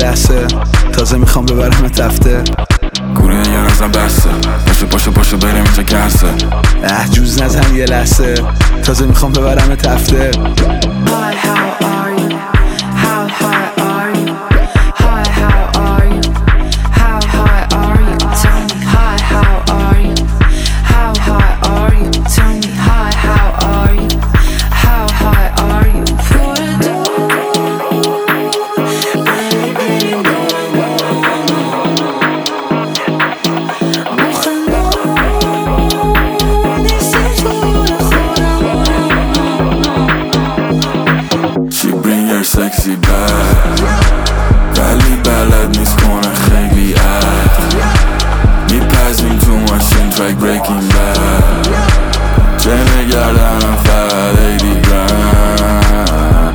لحظه تازه میخوام ببرم تفته گوره یه ازم بسته پاشو بریم اینجا گرسه جوز نزن یه لحظه تازه میخوام ببرم تفته Hi, how are you? How high are you? Hi, how are you? How high are you? Tell me, hi, how are you? How high are you? Tell me, hi, how are you? How high are you? Put it down, baby, She bring her sexy back ولی بلد نیست کنه خیلی عد میپزیم تو ماشین ترک breaking bad چه نگردنم فقط 80 گرم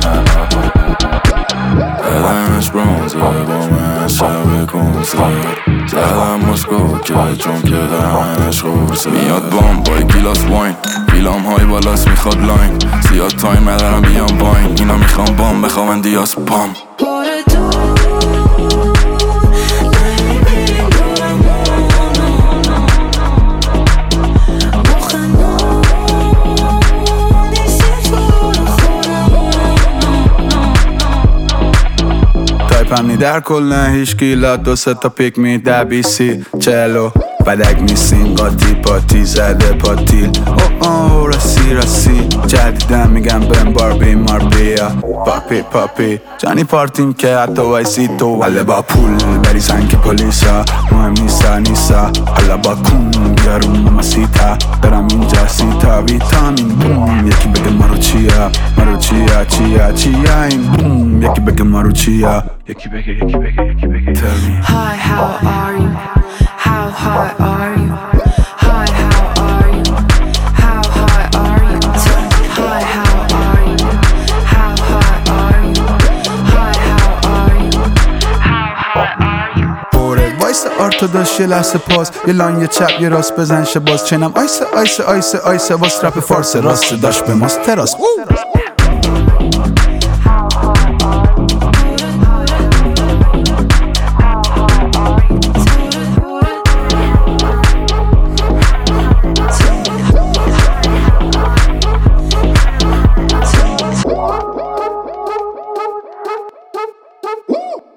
بدنش برونزه با من شب کنسه زدم مسکو که چون که دهنش خورسه میاد بام با گیلاس واین فیلام های بالاست میخواد لاین زیاد تایم ندارم بیام باین اینا میخوام بام بخوام دیاس پام put it down. تایپم در کل نه هیچ گیلا 2-3 تا پیک می 10-20 چلو بدک نیستیم قاطی پاتی زده پاتیل رسی جدیدم میگم بهم باربی ماربیا پاپی جانی پارتیم که حتی وایسی تو حالا با پول بری سنگ پلیسا مهم نیستا حالا با کون بیارون ماماسیتا برم اینجا سیتا ویتامین بوم یکی بگه مارو چیا چیا این بوم یکی بگه مارو چیا یکی بگه Tell me Hi, how are you? How high are you? Hi, how are you? How high are you? Tell me, hi, how are you? How high are you? Hi, how are you? How high are you? بوره وایس ارتوداش یه لحظه پاس یه لان یه چپ یه راست بزن شه باز چنم آیسه واس رپ فارس راست داشت به ماست تراس